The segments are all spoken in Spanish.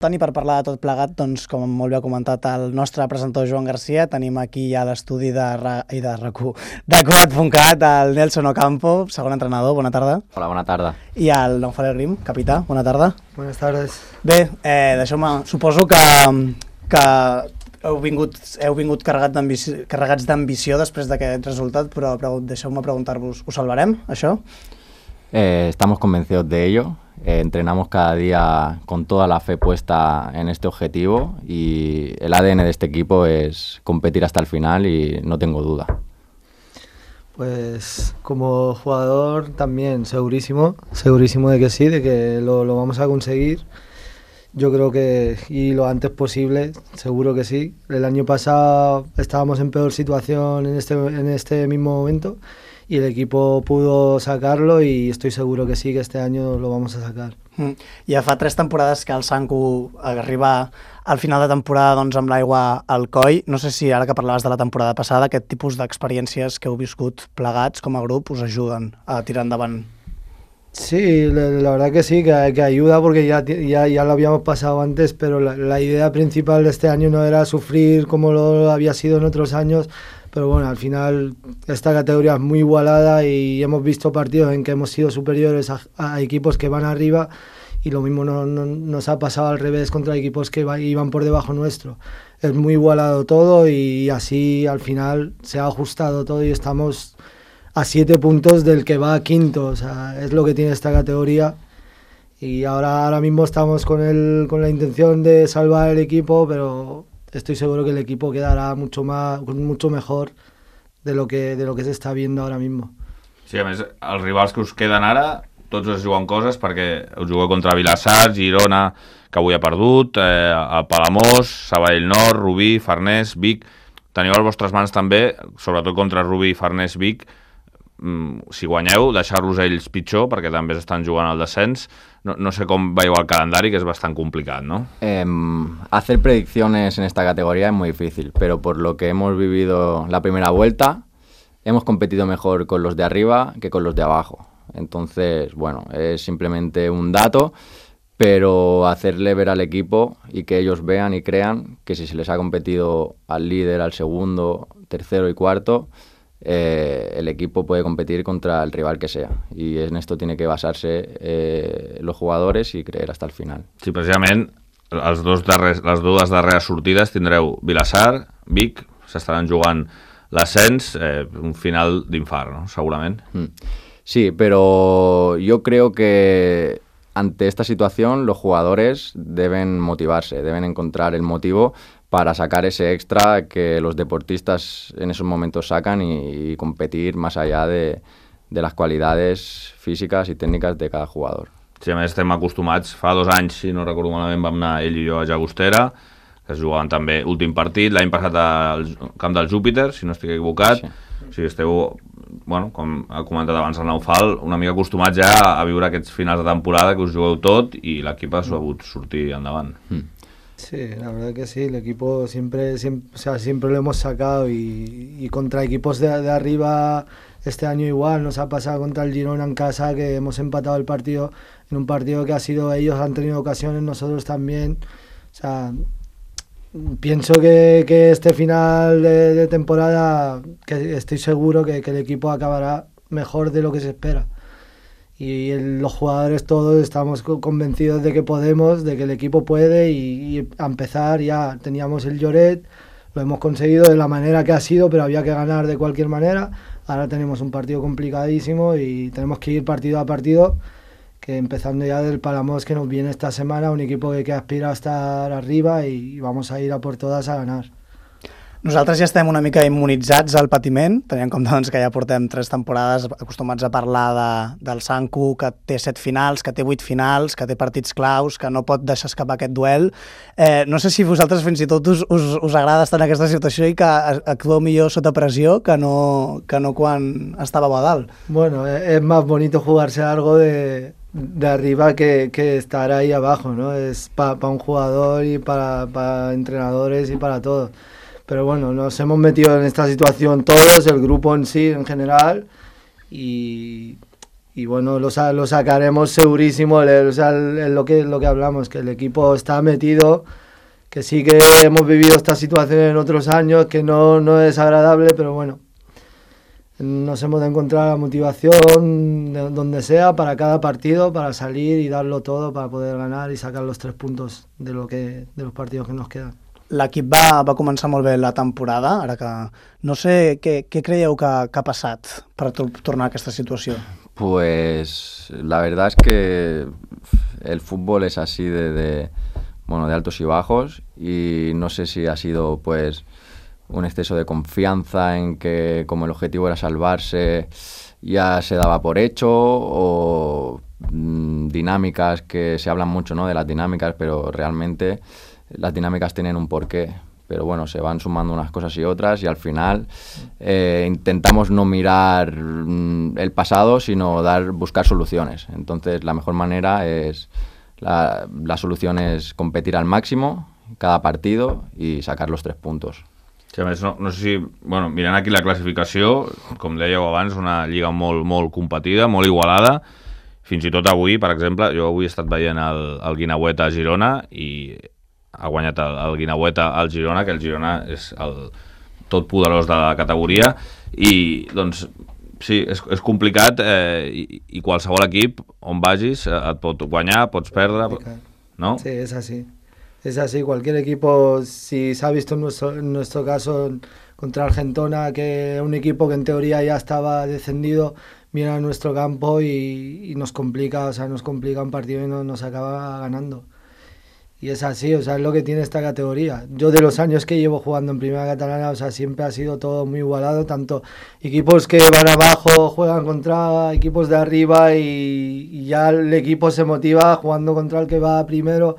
Toni, per parlar de tot plegat, doncs, com molt bé ha comentat el nostre presentador Joan Garcia, tenim aquí a l'estudi de Coat.cat el Nelson Ocampo, segon entrenador, bona tarda. Hola, bona tarda. I el Naufal Grim, capità, bona tarda. Buenas tardes. Bé, deixeu-me, suposo que heu vingut carregats d'ambició després d'aquest resultat, però deixeu-me preguntar-vos, us salvarem, això? Estamos convencidos de ello. Entrenamos cada día con toda la fe puesta en este objetivo y el ADN de este equipo es competir hasta el final y no tengo duda. Pues como jugador también segurísimo de que sí, de que lo vamos a conseguir. Yo creo que y lo antes posible, seguro que sí. El año pasado estábamos en peor situación en este mismo momento y el equipo pudo sacarlo y estoy seguro que sí, que este año lo vamos a sacar. Ja fa 3 temporades que el Sanku arriba al final de temporada doncs, amb l'aigua al coll. No sé si ara que parlaves de la temporada passada, aquest tipus d'experiències que heu viscut plegats com a grup us ajuden a tirar endavant. Sí, la verdad que sí, que ayuda porque ya lo habíamos pasado antes, pero la idea principal de este año no era sufrir como lo había sido en otros años, pero bueno, al final esta categoría es muy igualada y hemos visto partidos en que hemos sido superiores a equipos que van arriba y lo mismo nos ha pasado al revés contra equipos que iban por debajo nuestro. Es muy igualado todo y así al final se ha ajustado todo y estamos a 7 puntos del que va a quinto, o sea, es lo que tiene esta categoría y ahora mismo estamos con la intención de salvar el equipo, pero estoy seguro que el equipo quedarà mucho mejor de lo que se està viendo ahora mismo. Sí, a més, els rivals que us queden ara, tots us juguen coses perquè us jugueu contra Vilassar, Girona, que avui ha perdut, el Palamós, Sabadell Nord, Rubí, Farners, Vic. Teniu a les vostres mans també, sobretot contra Rubí, Farners, Vic, si guanyeu, deixar-los ells pitjor, perquè també estan jugant al descens. No sé com veieu el calendari, que es bastante complicado, ¿no? Hacer predicciones en esta categoría es muy difícil, pero por lo que hemos vivido la primera vuelta, hemos competido mejor con los de arriba que con los de abajo. Entonces, bueno, es simplemente un dato, pero hacerle ver al equipo y que ellos vean y crean que si se les ha competido al líder, al segundo, tercero y cuarto, el equipo puede competir contra el rival que sea y en esto tiene que basarse los jugadores y creer hasta el final. Sí, precisament les dues darreres sortides tindreu Vilassar, Vic, s'estaran jugant l'ascens, un final d'infart, ¿no? Segurament. Sí, pero yo creo que ante esta situación los jugadores deben motivarse, deben encontrar el motivo para sacar ese extra que los deportistas en esos momentos sacan y competir más allá de las cualidades físicas y técnicas de cada jugador. Sí, a més estem acostumats, fa 2 anys, si no recordo malament, vam anar ell i jo a Llagostera, que es jugaven també últim partit, l'any passat al camp del Júpiter, si no estic equivocat. Sí. O sigui, esteu, bueno, com ha comentat abans el Naufal, una mica acostumats ja a viure aquests finals de temporada que us jugueu tot i l'equip ha sabut sortir endavant. Sí, la verdad que sí, el equipo siempre lo hemos sacado y contra equipos de arriba este año igual, nos ha pasado contra el Girona en casa que hemos empatado el partido en un partido que ha sido, ellos han tenido ocasiones, nosotros también, o sea, pienso que este final de temporada, que estoy seguro que el equipo acabará mejor de lo que se espera. Y los jugadores todos estamos convencidos de que podemos, de que el equipo puede y a empezar ya teníamos el Lloret, lo hemos conseguido de la manera que ha sido, pero había que ganar de cualquier manera. Ahora tenemos un partido complicadísimo y tenemos que ir partido a partido, que empezando ya del Palamós que nos viene esta semana, un equipo que aspira a estar arriba y vamos a ir a por todas a ganar. Nosaltres ja estem una mica immunitzats al patiment, tenint en compte doncs, que ja portem 3 temporades acostumats a parlar del Sanku, que té 7 finals, que té 8 finals, que té partits claus, que no pot deixar escapar aquest duel. No sé si vosaltres fins i tot us agrada estar en aquesta situació i que actueu millor sota pressió que no quan estàveu a dalt. Bueno, es más bonito jugarse algo de arriba que estar ahí abajo, ¿no? Es para un jugador y para entrenadores y para todos. Pero bueno, nos hemos metido en esta situación todos, el grupo en sí, en general, y y bueno, lo sacaremos segurísimo. Lo que hablamos, que el equipo está metido, que sí que hemos vivido esta situación en otros años, que no es agradable, pero bueno, nos hemos de encontrar la motivación donde sea para cada partido, para salir y darlo todo para poder ganar y sacar los 3 puntos de los partidos que nos quedan. L'equip va començar molt bé la temporada, ara que no sé què creieu que ha passat per tornar a aquesta situació. Pues la verdad es que el fútbol es así de altos y bajos, y no sé si ha sido pues un exceso de confianza en que como el objetivo era salvarse ya se daba por hecho, o dinámicas que se hablan mucho, ¿no?, de las dinámicas, pero realmente las dinámicas tienen un porqué, pero bueno, se van sumando unas cosas y otras, y al final intentamos no mirar el pasado, sino buscar soluciones. Entonces la mejor manera es, la solución es competir al máximo cada partido y sacar los 3 puntos. Sí, a més, no sé si... Bueno, mirant aquí la classificació, com dèieu abans, una lliga molt competida, molt igualada. Fins i tot avui, per exemple, jo avui he estat veient el Guinaueta a Girona i ha guanyat el Guinaueta al Girona, que el Girona és el tot poderós de la categoria, i doncs sí, és complicat, i qualsevol equip on vagis et pot guanyar, pots perdre, ¿no? Sí, es así. Es así, cualquier equipo, si se ha visto en nuestro caso contra Argentona, que un equipo que en teoría ya estaba descendido, viene a nuestro campo y nos complica, un partido y nos acaba ganando. Y es así, es lo que tiene esta categoría. Yo, de los años que llevo jugando en Primera Catalana, siempre ha sido todo muy igualado, tanto equipos que van abajo juegan contra equipos de arriba y ya el equipo se motiva jugando contra el que va primero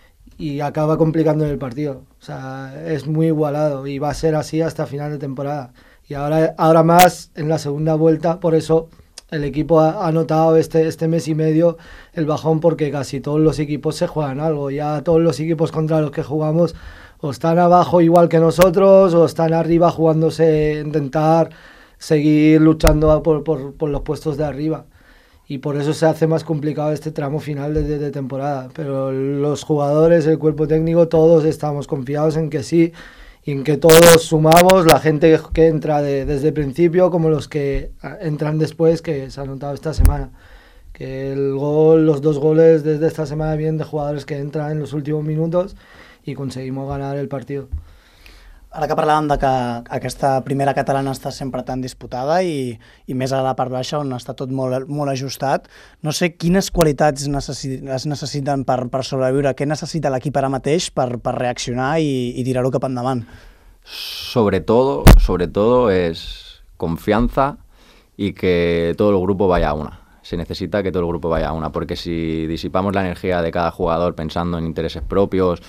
y acaba complicando el partido. Es muy igualado y va a ser así hasta final de temporada. Y ahora más en la segunda vuelta, por eso el equipo ha notado este mes y medio el bajón, porque casi todos los equipos se juegan algo. Ya todos los equipos contra los que jugamos o están abajo igual que nosotros o están arriba jugándose, intentar seguir luchando por los puestos de arriba. Y por eso se hace más complicado este tramo final de temporada. Pero los jugadores, el cuerpo técnico, todos estamos confiados en que sí, y en que todos sumamos, la gente que entra desde el principio como los que entran después, que se ha notado esta semana. Que los 2 goles desde esta semana vienen de jugadores que entran en los últimos minutos y conseguimos ganar el partido. Ara que parlàvem de que aquesta primera catalana està sempre tan disputada i més a la part baixa, on està tot molt ajustat, no sé quines qualitats es necessiten per sobreviure, què necessita l'equip ara mateix per reaccionar i tirar-ho cap endavant? Sobre todo es confianza y que todo el grupo vaya a una. Se necesita que todo el grupo vaya a una, porque si disipamos la energía de cada jugador pensando en intereses propios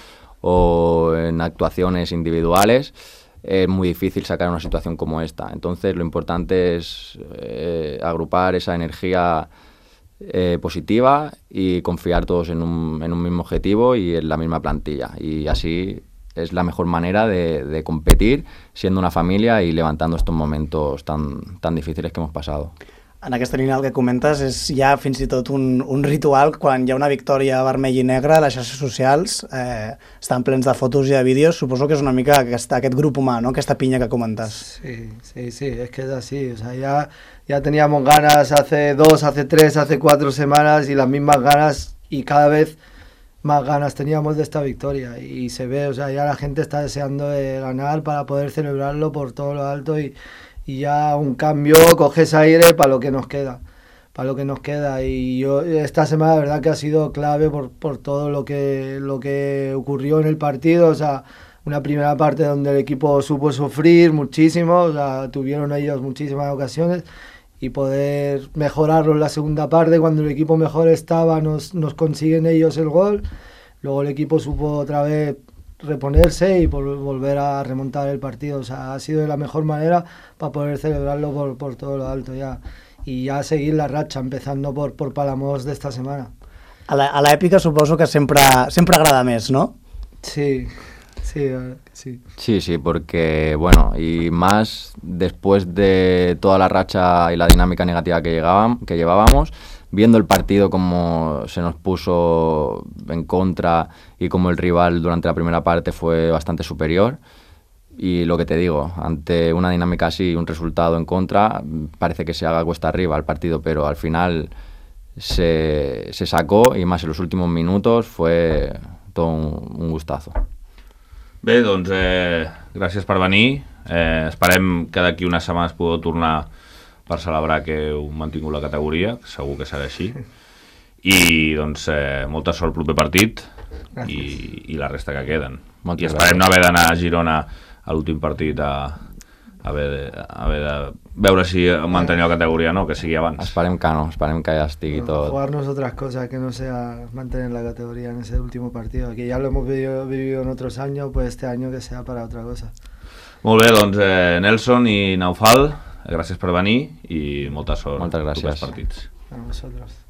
o en actuaciones individuales, es muy difícil sacar una situación como esta. Entonces lo importante es agrupar esa energía positiva y confiar todos en un mismo objetivo y en la misma plantilla, y así es la mejor manera de competir siendo una familia y levantando estos momentos tan difíciles que hemos pasado. En aquesta línia el que comentes és ja fins i tot un ritual. Quan hi ha una victòria vermell i negra, les xarxes socials estan plens de fotos i de vídeos. Suposo que és una mica aquest grup humà, ¿no?, aquesta pinya que comentes. Sí, es que es así. Ya teníamos ganas hace 2, hace 3, hace 4 semanas, y las mismas ganas, y cada vez más ganas teníamos de esta victoria, y se ve, ya la gente está deseando de ganar para poder celebrarlo por todo lo alto, y ya un cambio, coges aire para lo que nos queda, y yo esta semana la verdad que ha sido clave por todo lo que ocurrió en el partido. Una primera parte donde el equipo supo sufrir muchísimo, tuvieron ellos muchísimas ocasiones, y poder mejorarlo en la segunda parte, cuando el equipo mejor estaba, nos consiguen ellos el gol. Luego el equipo supo otra vez reponerse y volver a remontar el partido. Ha sido de la mejor manera para poder celebrarlo por todo lo alto ya. Y ya seguir la racha, empezando por Palamós d'esta setmana. A l'èpica suposo que sempre agrada més, no? Sí, Sí, sí. Sí, porque, bueno, y más después de toda la racha y la dinámica negativa que llevábamos, viendo el partido como se nos puso en contra y como el rival durante la primera parte fue bastante superior. Y lo que te digo, ante una dinámica así, un resultado en contra, parece que se haga cuesta arriba el partido, pero al final se sacó, i más en los últimos minutos, fue todo un gustazo. Bé, doncs gràcies per venir. Esperem que d'aquí unes setmanes podeu tornar per celebrar que heu mantingut la categoria, que segur que serà així. I doncs molta sort el proper partit i la resta que queden. Moltes I esperem gràcies. no haver d'anar a Girona a l'últim partit a haver de veure si mantenir la categoria, no, que sigui abans. Esperem que ja estigui tot... Jugarnos otras cosas que no sea mantener la categoría en ese último partido, que ya lo hemos vivido en otros años, pues este año que sea para otra cosa. Molt bé, doncs Nelson i Naufal, gràcies per venir i molta sort Moltes gràcies. als partits. A vosotros.